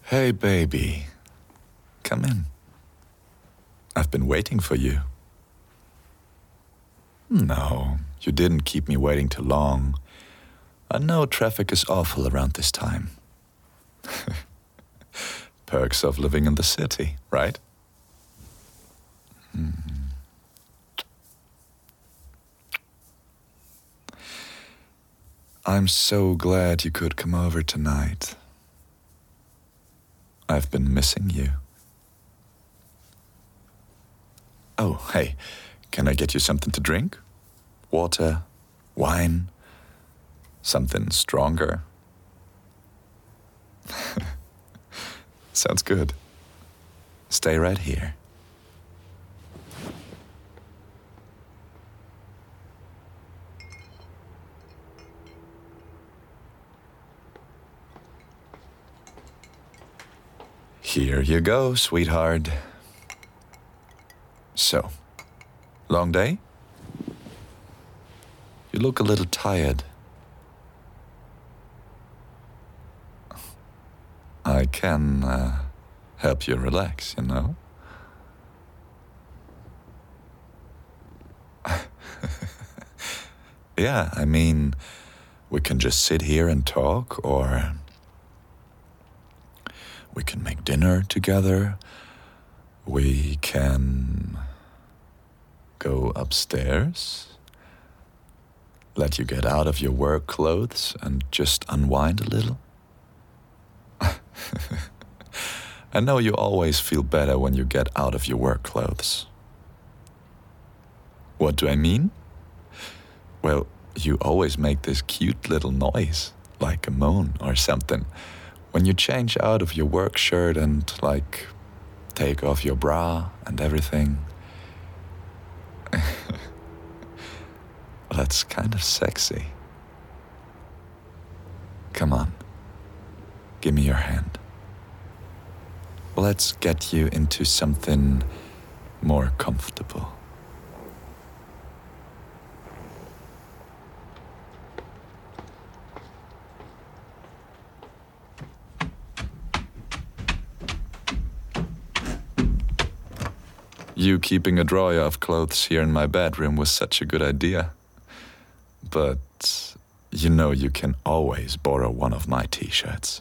Hey, baby. Come in. I've been waiting for you. No, you didn't keep me waiting too long. I know traffic is awful around this time. Perks of living in the city, right? I'm so glad you could come over tonight. I've been missing you. Oh, hey, can I get you something to drink? Water? Wine? Something stronger? Sounds good. Stay right here. Here you go, sweetheart. So, long day? You look a little tired. I can help you relax, you know? Yeah, I mean, we can just sit here and talk, or we can make dinner together. We can go upstairs, let you get out of your work clothes and just unwind a little. I know you always feel better when you get out of your work clothes. What do I mean? Well, you always make this cute little noise, like a moan or something, when you change out of your work shirt and, like, take off your bra and everything. That's kind of sexy. Come on, give me your hand. Let's get you into something more comfortable. You keeping a drawer of clothes here in my bedroom was such a good idea. But you know you can always borrow one of my t-shirts.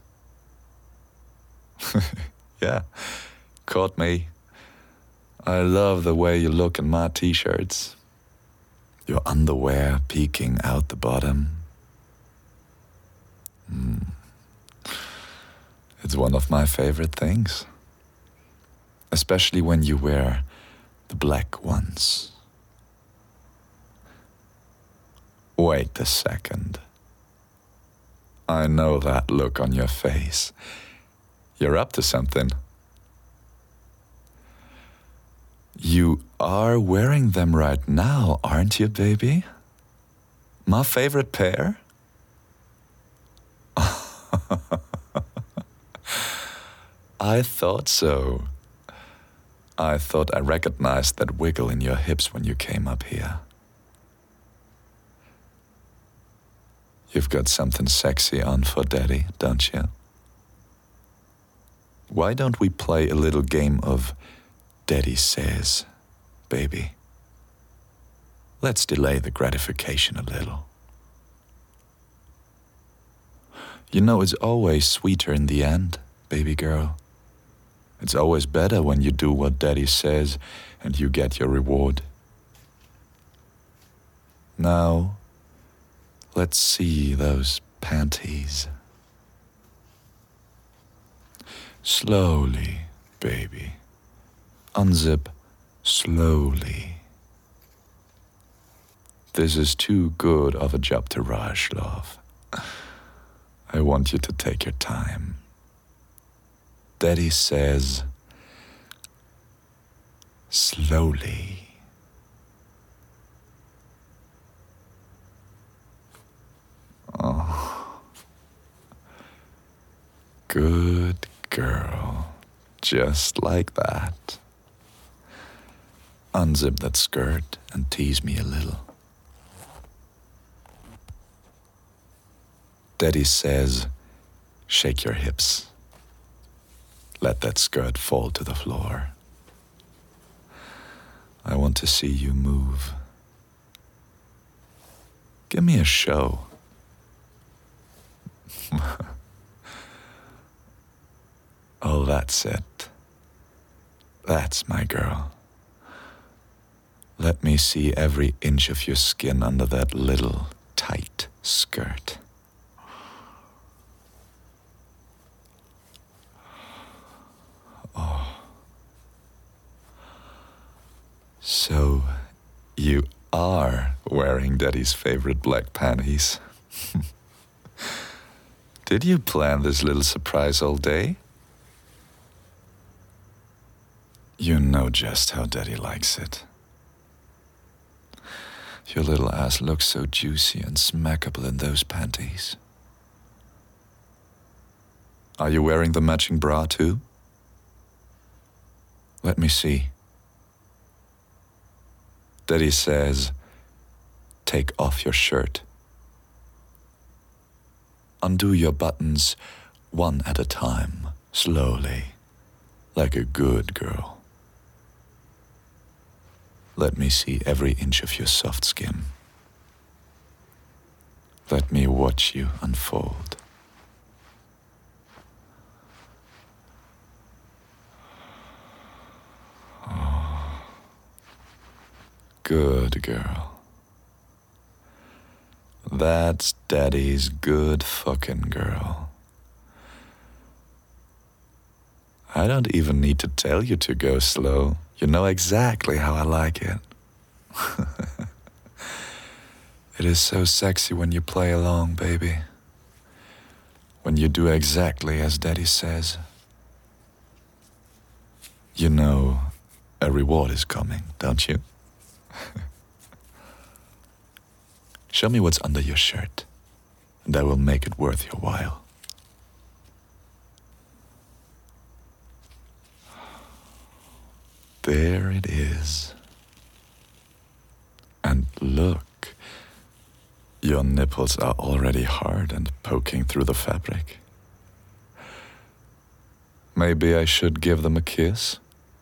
Yeah, caught me. I love the way you look in my t-shirts. Your underwear peeking out the bottom. It's one of my favorite things. Especially when you wear the black ones. Wait a second. I know that look on your face. You're up to something. You are wearing them right now, aren't you, baby? My favorite pair? I thought so. I thought I recognized that wiggle in your hips when you came up here. You've got something sexy on for Daddy, don't you? Why don't we play a little game of Daddy Says, baby? Let's delay the gratification a little. You know, it's always sweeter in the end, baby girl. It's always better when you do what Daddy says and you get your reward. Now, let's see those panties. Slowly, baby. Unzip slowly. This is too good of a job to rush, love. I want you to take your time. Daddy says, slowly. Oh, good girl, just like that. Unzip that skirt and tease me a little. Daddy says, shake your hips. let that skirt fall to the floor. I want to see you move. Give me a show. Oh, that's it. That's my girl. Let me see every inch of your skin under that little tight skirt. Oh. So, you are wearing Daddy's favorite black panties. Did you plan this little surprise all day? You know just how Daddy likes it. Your little ass looks so juicy and smackable in those panties. Are you wearing the matching bra too? Let me see. Daddy says, take off your shirt. Undo your buttons one at a time, slowly, like a good girl. Let me see every inch of your soft skin. Let me watch you unfold. Oh. Good girl. That's Daddy's good fucking girl. I don't even need to tell you to go slow. You know exactly how I like it. It is so sexy when you play along, baby. When you do exactly as Daddy says. You know, a reward is coming, don't you? Show me what's under your shirt, and I will make it worth your while. There it is. And look, your nipples are already hard and poking through the fabric. Maybe I should give them a kiss?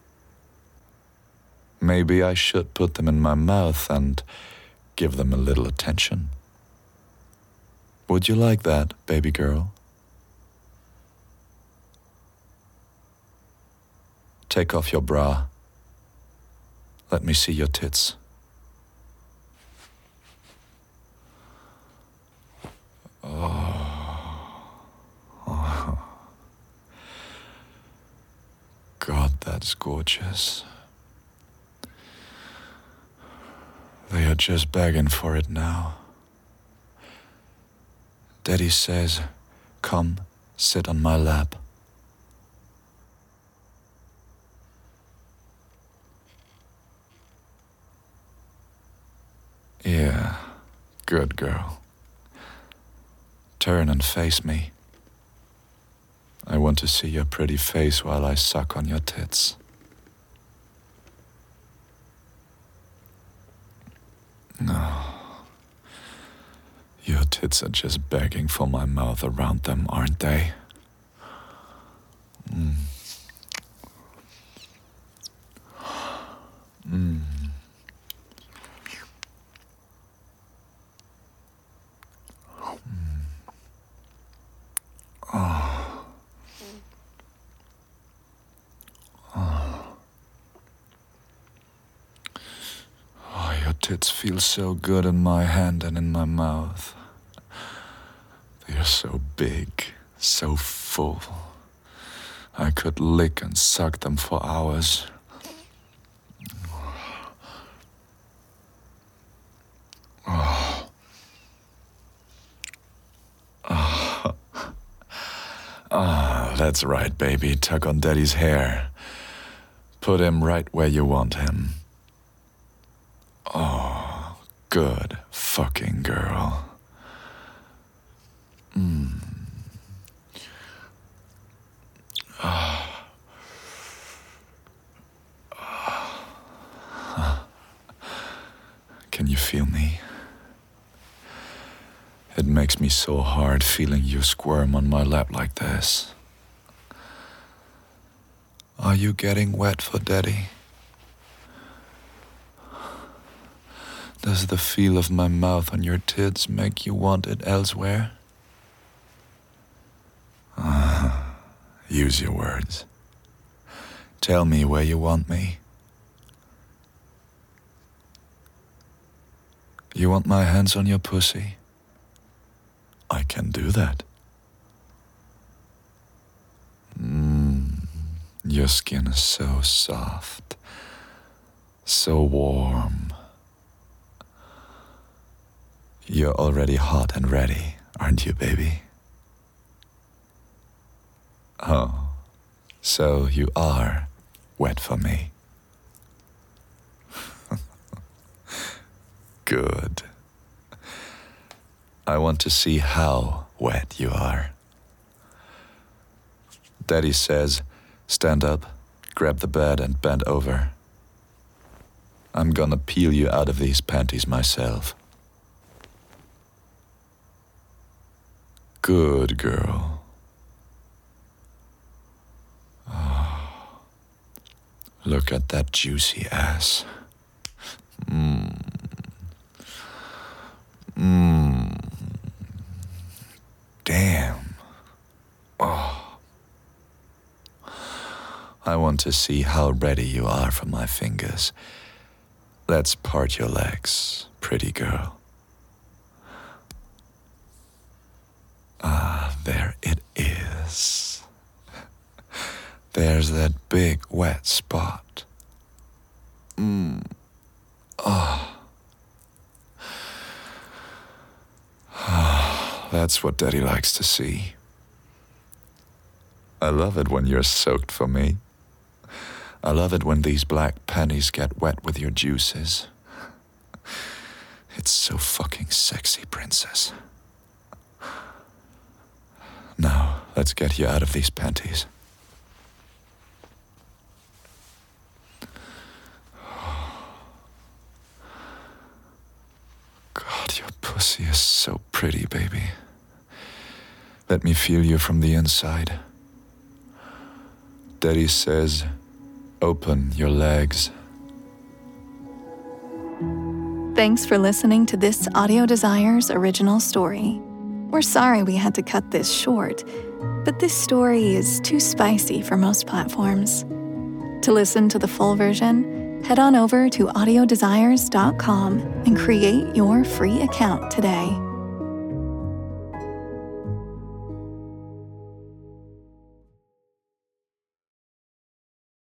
Maybe I should put them in my mouth and give them a little attention. Would you like that, baby girl? Take off your bra. Let me see your tits. Oh. God, that's gorgeous. They are just begging for it now. Daddy says, come, sit on my lap. Yeah, good girl. Turn and face me. I want to see your pretty face while I suck on your tits. No. Your tits are just begging for my mouth around them, aren't they? Mm. Mm. Oh. Oh. Oh, your tits feel so good in my hand and in my mouth. They are so big, so full. I could lick and suck them for hours. Oh. Oh. Ah, that's right, baby. Tug on Daddy's hair. Put him right where you want him. Oh, good fucking girl. Mm. Ah. Ah. Can you feel me? It makes me so hard feeling you squirm on my lap like this. Are you getting wet for Daddy? Does the feel of my mouth on your tits make you want it elsewhere? Use your words. Tell me where you want me. You want my hands on your pussy? I can do that. Your skin is so soft, so warm. You're already hot and ready, aren't you, baby? Oh, so you are wet for me. Good. I want to see how wet you are. Daddy says, stand up, grab the bed and bend over. I'm gonna peel you out of these panties myself. Good girl. Oh, look at that juicy ass. Damn. Oh. I want to see how ready you are for my fingers. Let's part your legs, pretty girl. Ah, there it is. There's that big wet spot. That's what Daddy likes to see. I love it when you're soaked for me. I love it when these black panties get wet with your juices. It's so fucking sexy, princess. Now, let's get you out of these panties. God, your pussy is so pretty, baby. Let me feel you from the inside. Daddy says, open your legs. Thanks for listening to this Audio Desires original story. We're sorry we had to cut this short, but this story is too spicy for most platforms. To listen to the full version, head on over to audiodesires.com and create your free account today.